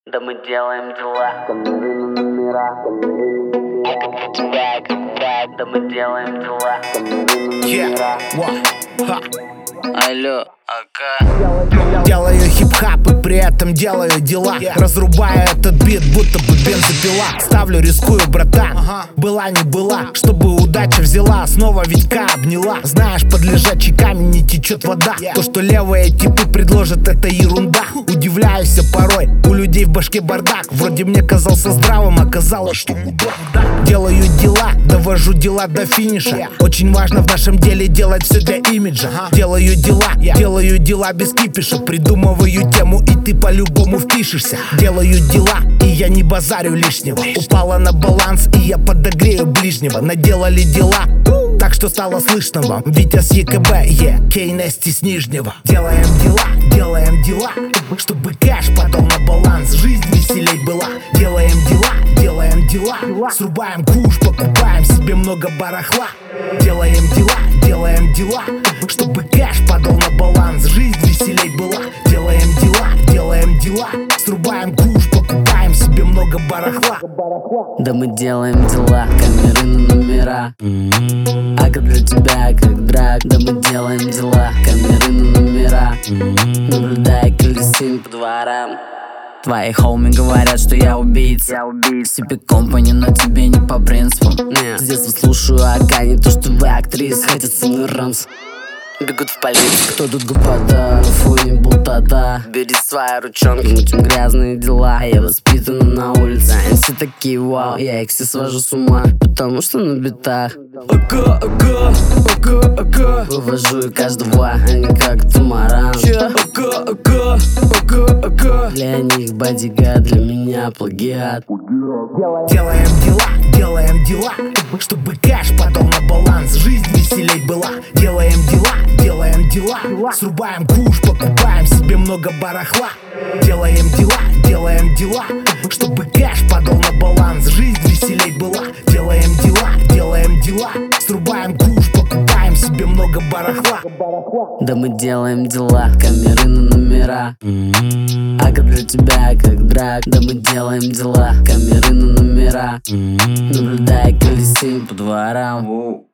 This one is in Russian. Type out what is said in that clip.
Да мы делаем дела. Камеры на номера, да мы делаем дела. Камеры на номера. Алло, ака. Делаю хип-хап и при этом делаю дела. Разрубаю этот бит, будто бы бензопила. Ставлю, рискую, братан. Была не была, чтобы удача взяла. Снова Витька обняла. Знаешь, под лежачий камень не течет вода. То, что левые типы предложат, это ерунда. Удивляюсь я порой, у людей в башке бардак. Вроде мне казался здравым, оказалось, что мудак. Делаю дела, довожу дела до финиша. Очень важно в нашем деле делать все для имиджа. Делаю дела без кипиша. Придумываю тему, и ты по-любому впишешься. Делаю дела, и я не базарю лишнего. Упала на баланс, и я подогрею ближнего. Наделали дела, так что стало слышно вам. Витя с ЕКБ, Кейнести с Нижнего. Делаем дела, чтобы кэш падал на баланс. Жизнь веселей была. Делаем дела, срубаем куш, покупаем себе много барахла. Делаем дела, чтобы кэш падал на баланс. Жизнь веселей была. Делаем дела, срубаем куш, покупаем себе много барахла. Да мы делаем дела, камеры на номера. Ака для тебя, как драк. Да мы делаем дела, камеры на номера. Наблюдай, колесим по дворам. Твои хоуми говорят, что я убийца. Себе компани, но тебе не по принципам. С детства слушаю Ака, не то что вы актрисы. Хотят со мной рамс, бегут в полицию. Кто тут господа? Фу, не болтата. Бери свои ручонки, мутим грязные дела. Я воспитана на улице, они все такие вау. Я их все свожу с ума, потому что на битах Ака. Вывожу каждого, они как тумаран. Для них бодигад, для меня плагиат. Делаем дела, чтобы кэш падал на баланс. Жизнь веселей была. Делаем дела, срубаем куш, покупаем себе много барахла. Делаем дела, чтобы кэш падал на баланс. Жизнь веселей была. Делаем дела, срубаем куш, покупаем себе много барахла. Да мы делаем дела, камеры на номера. Ака для тебя, как драк. Да мы делаем дела, камеры на номера. Наблюдай, колесим по дворам.